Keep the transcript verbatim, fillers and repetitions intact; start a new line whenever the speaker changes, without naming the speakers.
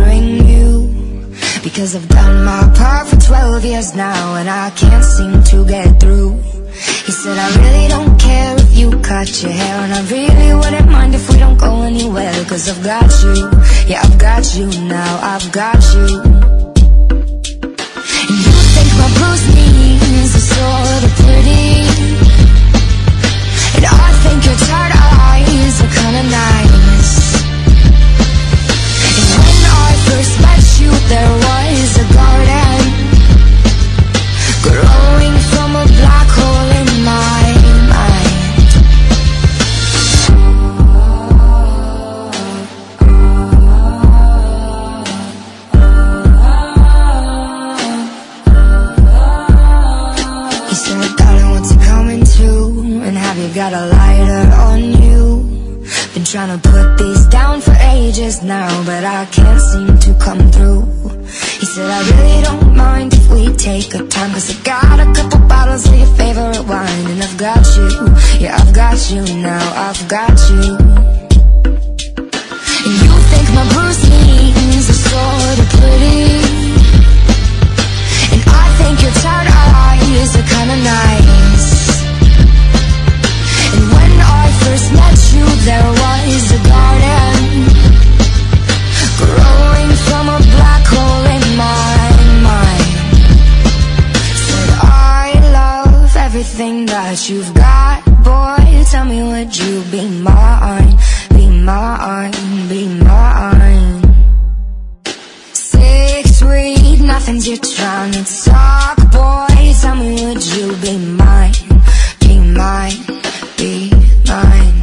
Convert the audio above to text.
bothering you, because I've done my part for twelve years now and I can't seem to get through. He said, I really don't care if you cut your hair, and I really wouldn't mind if we don't go anywhere, cause I've got you, yeah, I've got you now, I've got you. And you think my bruised knees are sort of pretty, and I think your tired eyes are kinda nice. And when I first met you, there was a garden growing from a black hole in my mind. He said, darling, what's it coming to? And have you got a lighter on you? Been trying to put these down for ages now, but I can't seem to come through. He said, I really don't mind if we take our time, cause I got a couple bottles of your favorite wine, and I've got you, yeah, I've got you now, I've got you. And you think my bruised knees are sort of pretty, and I think your tired eyes are kinda nice. And when I first met you, there was a garden growing from a black hole in my mind. Said, I love everything that you've got, boy, tell me would you be mine, be mine, be mine. Six sweet nothings you're trying to talk, boy, tell me would you be mine, be mine, be mine.